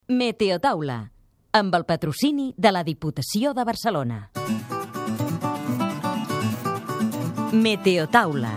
Meteotaula, amb el patrocini de la Diputació de Barcelona. Meteotaula.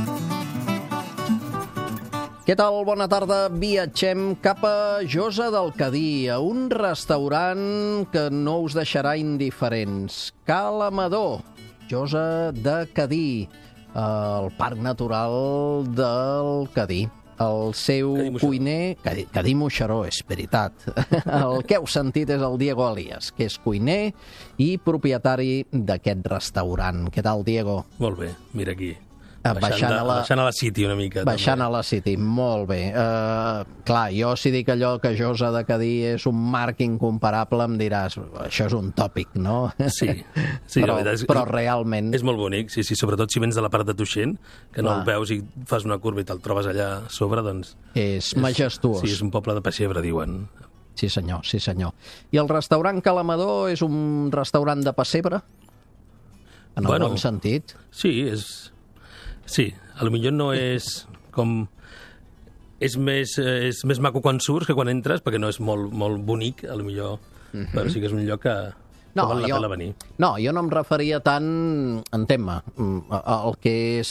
Què tal? Bona tarda. Viatgem cap a Josa del Cadí, a un restaurant que no us deixarà indiferents. Cala Amador, Josa de Cadí, el Parc Natural del Cadí. El seu cuiner... Cadí Moixeró, és veritat. El que heu sentit és el Diego Alias, que és cuiner i propietari d'aquest restaurant. Què tal, Diego? Molt bé, mira aquí. Baixant a la City una mica. Baixant a la City, molt bé. Clar, jo si dic allò que Josa de Cadí és un marc incomparable, em diràs, això és un tòpic, no? Sí, però, però realment... És molt bonic, sí, sobretot si vens de la part de Tuixent, que no el veus i fas una curva i te'l trobes allà a sobre, doncs... És majestuós. Sí, és un poble de pessebre, diuen. Sí, senyor, sí, senyor. I el restaurant Cala Amador és un restaurant de pessebre? En el bon sentit? Sí, Sí, potser no és com... És més maco quan surts que quan entres, perquè no és molt bonic, potser, però sí que és un lloc que val la pena venir. No, jo no em referia tant, entén-me, al que és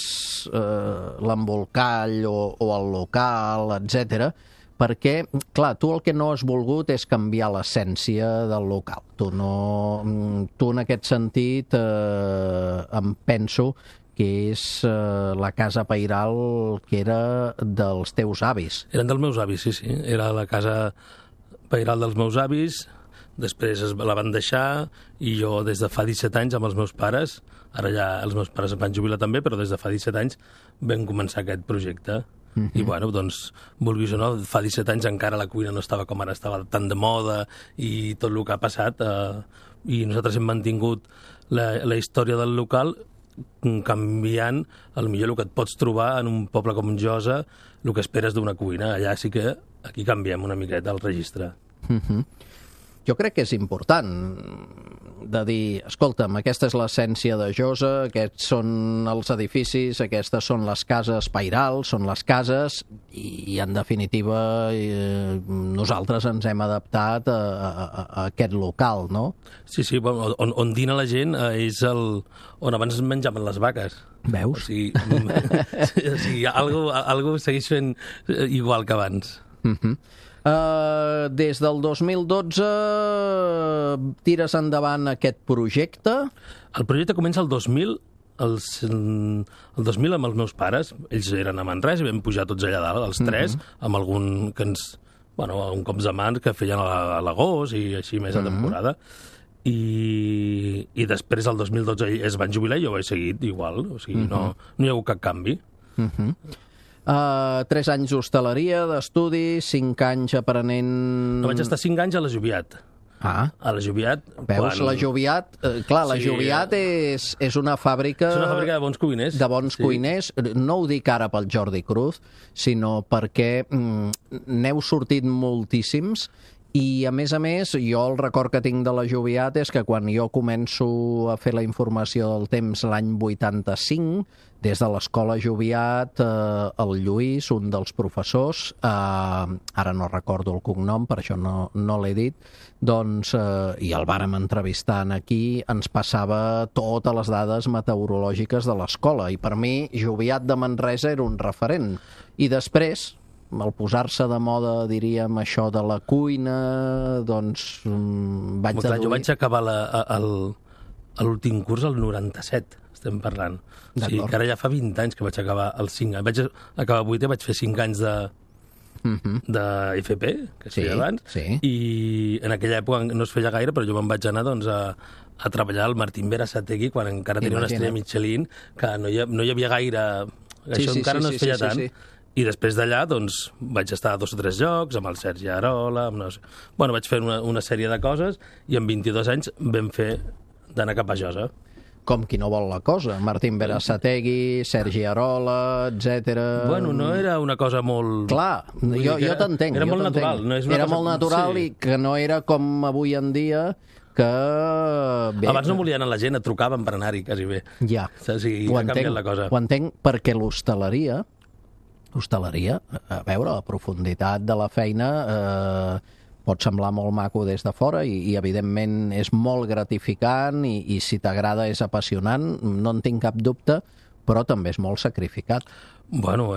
l'embolcall o el local, etc. Perquè, clar, tu el que no has volgut és canviar l'essència del local. Tu en aquest sentit em penso que és la casa pairal que era dels teus avis. Eren dels meus avis, sí. Era la casa pairal dels meus avis, després la van deixar i jo des de fa 17 anys amb els meus pares, ara ja els meus pares em van jubilar també, però des de fa 17 anys vam començar aquest projecte. I bueno, doncs, vulguis o no, fa 17 anys encara la cuina no estava com ara, estava tan de moda i tot el que ha passat, i nosaltres hem mantingut la història del local canviant millor el que et pots trobar en un poble com Josa, el que esperes d'una cuina. Allà sí que aquí canviem una miqueta el registre. Jo crec que és important de dir, escolta'm, aquesta és l'essència de Josa, aquests són els edificis, aquestes són les cases pairals, són les cases, i en definitiva nosaltres ens hem adaptat a aquest local, no? Sí, on dina la gent és on abans menjaven les vaques. Veus? O sigui, algo segueix fent igual que abans. Des del 2012 tires endavant aquest projecte? El projecte comença el 2000, el 2000 amb els meus pares. Ells eren a Manresa i vam pujar tots allà dalt, els tres, amb algun cops de mans que feien a l'agost i així més a temporada. I després, el 2012, es van jubilar i jo ho he seguit igual. O sigui, no hi ha hagut cap canvi. 3 anys d'hostaleria, d'estudi, 5 anys aprenent... No, vaig estar 5 anys a la Joviat. A la Joviat... Veus, la Joviat... Clar, la Joviat és una fàbrica... És una fàbrica de bons cuiners. De bons cuiners. No ho dic ara pel Jordi Cruz, sinó perquè n'heu sortit moltíssims. I, a més, jo el record que tinc de la Joviat és que quan jo començo a fer la informació del temps l'any 85, des de l'escola Joviat, el Lluís, un dels professors, ara no recordo el cognom, per això no l'he dit, doncs, i el vàrem entrevistar aquí, ens passava totes les dades meteorològiques de l'escola. I per mi, Joviat de Manresa era un referent. I després... al posar-se de moda, diríem, això de la cuina, doncs vaig deduir... Jo vaig acabar l'últim curs el 97, estem parlant. O sigui, que ara ja fa 20 anys que vaig acabar els 5 anys. Vaig acabar el 8è, vaig fer 5 anys de FP, que es feia abans, i en aquella època no es feia gaire, però jo me'n vaig anar doncs, a treballar al Martín Berasategui, quan encara tenia una estrella Michelin, que no hi havia gaire... Això encara no es feia tant. I després d'allà, doncs, vaig estar a 2 o 3 llocs, amb el Sergi Arola, vaig fer una sèrie de coses, i amb 22 anys vam fer d'anar cap a Josa. Com qui no vol la cosa. Martín Berasategui, Sergi Arola, etc. Bueno, no era una cosa molt... Clar, jo t'entenc. Era molt natural. Era molt natural i que no era com avui en dia que... Abans no volien a la gent, et trucaven per anar-hi, quasi bé. Ja, o sigui, ha canviat la cosa. Ho entenc perquè l'hostaleria, a veure, la profunditat de la feina pot semblar molt maco des de fora i evidentment és molt gratificant i si t'agrada és apassionant, no en tinc cap dubte, però també és molt sacrificat. Bueno,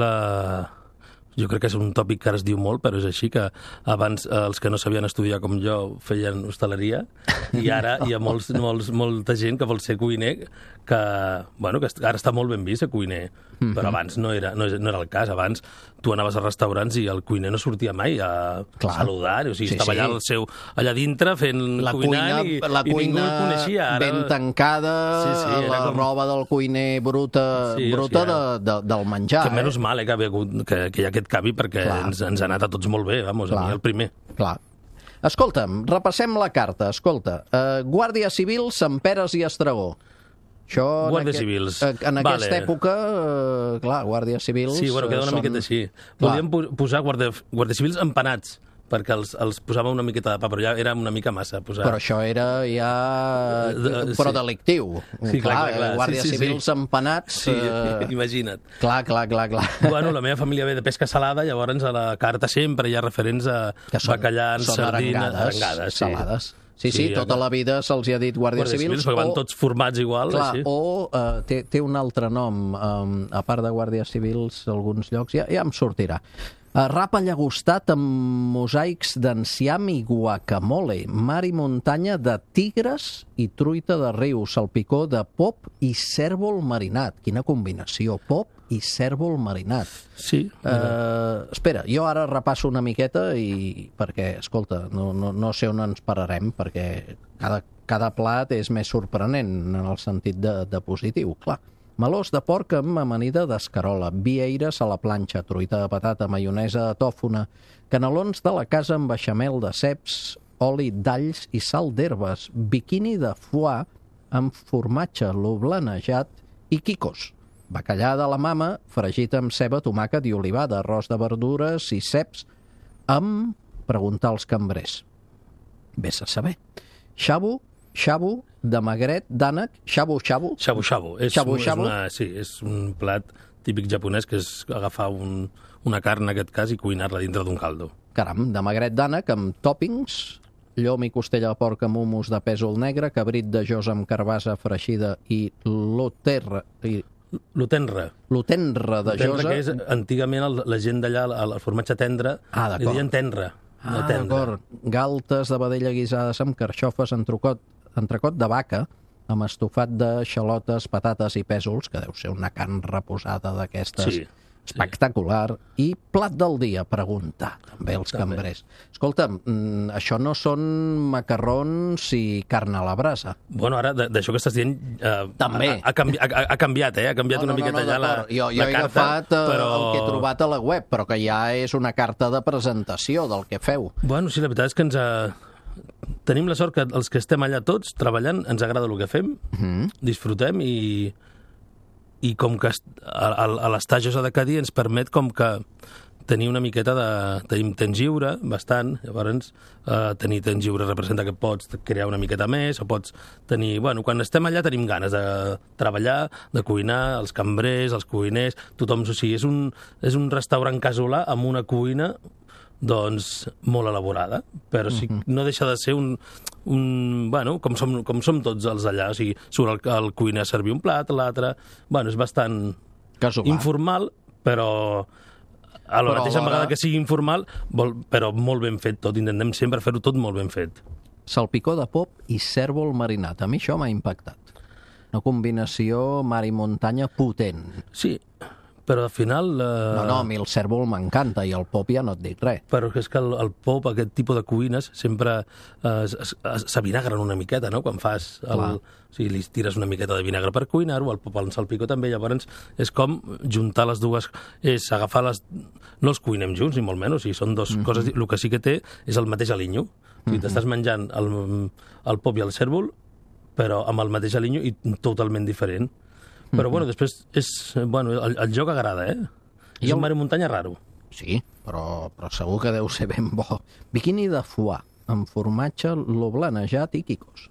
jo crec que és un tòpic que ara es diu molt, però és així, que abans els que no sabien estudiar com jo feien hostaleria i ara hi ha molta gent que vol ser cuiner, que ara està molt ben vist ser cuiner, però abans no era el cas. Abans tu anaves a restaurants i el cuiner no sortia mai a saludar, o sigui, estava allà dintre fent cuinant i ningú el coneixia. Ben tancada, la roba del cuiner bruta del menjar. Que menys mal que hi ha aquest canvi, perquè ens ha anat a tots molt bé, a mi el primer. Clar. Escolta'm, repassem la carta. Escolta, Guàrdia Civil, Sant Peres i Estragó. Guàrdia Civils. En aquesta època, clar, Guàrdia Civils... Sí, bueno, queda una miqueta així. Podríem posar Guàrdia Civils empanats, perquè els posava una miqueta de pa, però ja era una mica massa. Però això era ja... però delictiu. Sí, clar. Guàrdia Civils empanats... Sí, imagina't. Clar. Bueno, la meva família ve de pesca salada, llavors a la carta sempre hi ha referents a bacallans, sardines... Arengades, salades. Sí, tota la vida se'ls ha dit Guàrdia Civils. Perquè van tots formats igual. Clar, o té un altre nom, a part de Guàrdia Civils, alguns llocs, ja em sortirà. Rap allagostat amb mosaics d'enciam i guacamole, mar i muntanya de tigres i truita de riu, salpicó de pop i cèrvol marinat. Quina combinació, pop i cèrvol marinat. Sí. Espera, jo ara repasso una miqueta perquè, escolta, no sé on ens pararem, perquè cada plat és més sorprenent en el sentit de positiu, clar. Melós de porc amb amanida d'escarola, vieires a la planxa, truita de patata, maionesa de tòfona, canelons de la casa amb beixamel de ceps, oli d'alls i sal d'herbes, biquini de foie amb formatge loblanejat i quicos, bacallà de la mama, fregit amb ceba, tomàquet i olivada, arròs de verdures i ceps, amb preguntar als cambrers. Vés a saber. Xabu de magret, d'ànec, xabu-xabu. Xabu-xabu. És un plat típic japonès, que és agafar una carn, en aquest cas, i cuinar-la dintre d'un caldo. Caram, de magret d'ànec amb tòpings, llom i costella de porc amb humus de pèsol negre, cabrit de jos amb carbassa freixida i lutenra de josa. Que és, antigament, la gent d'allà, el formatge tendre, li deien tenra. D'acord. Galtes de vedella guisades amb carxofes, entrecot de vaca, amb estofat de xalotes, patates i pèsols, que deu ser una carn reposada d'aquestes, espectacular. I plat del dia, pregunta també els cambrers. Escolta'm, això no són macarrons i carn a la brasa? Bueno, ara, d'això que estàs dient, també ha canviat, ha canviat una miqueta allà la carta. Jo he agafat el que he trobat a la web, però que ja és una carta de presentació del que feu. Bueno, sí, la veritat és que tenim la sort que els que estem allà tots treballant ens agrada el que fem, disfrutem i com que a l'estar Josa de Cadí ens permet com que tenir una miqueta tenim temps lliure, bastant, llavors tenir temps lliure representa que pots crear una miqueta més, o pots tenir... Bueno, quan estem allà tenim ganes de treballar, de cuinar, els cambrers, els cuiners, tothom... O sigui, és un restaurant casolà amb una cuina doncs molt elaborada, però sí, no deixa de ser bueno, com som tots els allà, o sigui, surt el cuiner a servir un plat, l'altre... Bueno, és bastant informal, però a la mateixa vegada que sigui informal, però molt ben fet tot, intentem sempre fer-ho tot molt ben fet. Salpicó de pop i cèrvol marinat, a mi això m'ha impactat. Una combinació mar i muntanya potent. Sí, però al final... No, a mi el cèrvol m'encanta i el pop ja no et dic res. Però és que el pop, aquest tipus de cuines, sempre s'avinagren una miqueta, no?, quan fas... O sigui, li tires una miqueta de vinagre per cuinar-ho, el pop al salpicó també, llavors és com juntar les dues... És agafar les... No els cuinem junts, ni molt menys, o sigui, són dues coses... El que sí que té és el mateix alinyo. O sigui, t'estàs menjant el pop i el cèrvol, però amb el mateix alinyo i totalment diferent. Però, bueno, després és... Bueno, el joc agrada, És un mar i muntanya raro. Sí, però segur que deu ser ben bo. Biquini de foie, amb formatge loblanejat i quicos.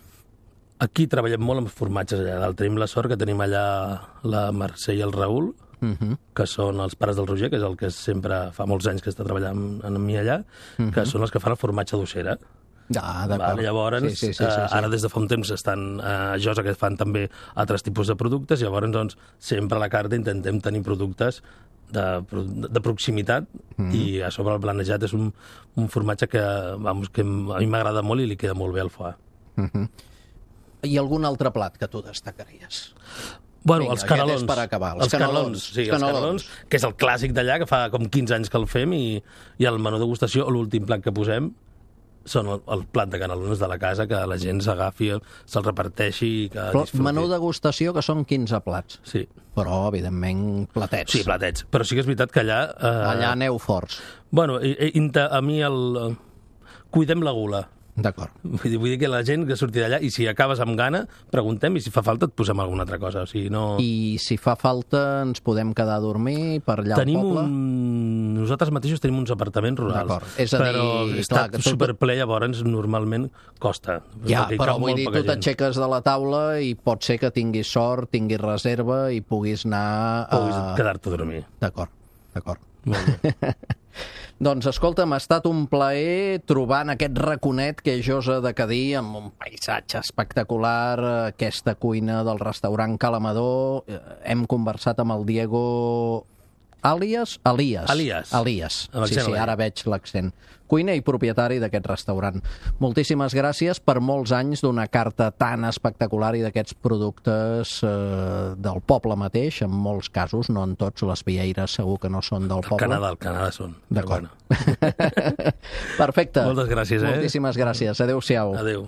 Aquí treballem molt amb formatges allà dalt. Tenim la sort que tenim allà la Mercè i el Raül, que són els pares del Roger, que és el que sempre fa molts anys que està treballant amb mi allà, que són els que fan el formatge d'ossera. D'acord. Llavors, sí. ara des de fa un temps estan a Josa, que fan també altres tipus de productes, llavors doncs, sempre a la carta intentem tenir productes de proximitat i a sobre el blanejat és un formatge que a mi m'agrada molt i li queda molt bé al foie. I algun altre plat que tu destacaries? Bueno, Vinga, els canelons. aquest és per acabar. Els canelons, que és el clàssic d'allà, que fa com 15 anys que el fem, i el menú degustació, l'últim plat que posem, són el plat de canelons de la casa, que la gent s'agafi, se'l reparteixi i que disfruti. Menú degustació, que són 15 plats. Sí. Però, evidentment, platets. Sí, platets. Però sí que és veritat que allà... Allà aneu forts. Bueno, a mi cuidem la gula. D'acord. Vull dir que la gent que surti d'allà, i si acabes amb gana, preguntem, i si fa falta et posem alguna altra cosa. O sigui, no... I si fa falta ens podem quedar a dormir per allà al poble? Nosaltres mateixos tenim uns apartaments rurals. D'acord. És a dir, però està superple, llavors normalment costa. Ja, però vull dir, tu t'aixeques de la taula i pot ser que tinguis sort, tinguis reserva i puguis anar... Puguis quedar-te a dormir. D'acord. Molt bé. Doncs escolta'm, ha estat un plaer trobar en aquest raconet que és Josa de Cadí, amb un paisatge espectacular, aquesta cuina del restaurant Calamador. Hem conversat amb el Diego... Elias. Sí, ara veig l'accent. Cuiner i propietari d'aquest restaurant. Moltíssimes gràcies per molts anys d'una carta tan espectacular i d'aquests productes del poble mateix, en molts casos, no en tots, les vieires segur que no són del poble. El Canadà són. D'acord. Perfecte. Moltes gràcies. Moltíssimes gràcies. Adéu-siau. Adéu.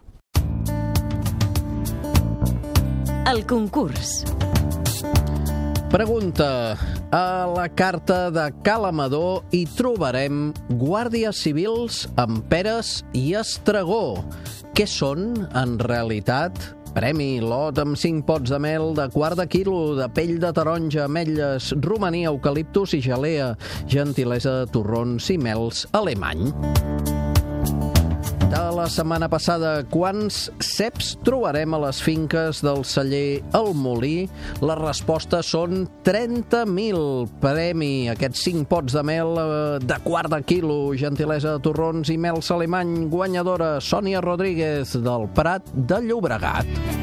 El concurs. Pregunta. A la carta de Calamador hi trobarem guàrdies civils amb peres i estragó. Què són, en realitat? Premi lot amb 5 pots de mel de quart de quilo, de pell de taronja, ametlles, romaní, eucaliptus i gelea, gentilesa de torrons i mels alemany. De la setmana passada, quants ceps trobarem a les finques del celler El Molí? Les respostes són 30.000. Premi, aquests 5 pots de mel de quart de quilo, gentilesa de torrons i mels alemany, guanyadora Sònia Rodríguez del Prat de Llobregat.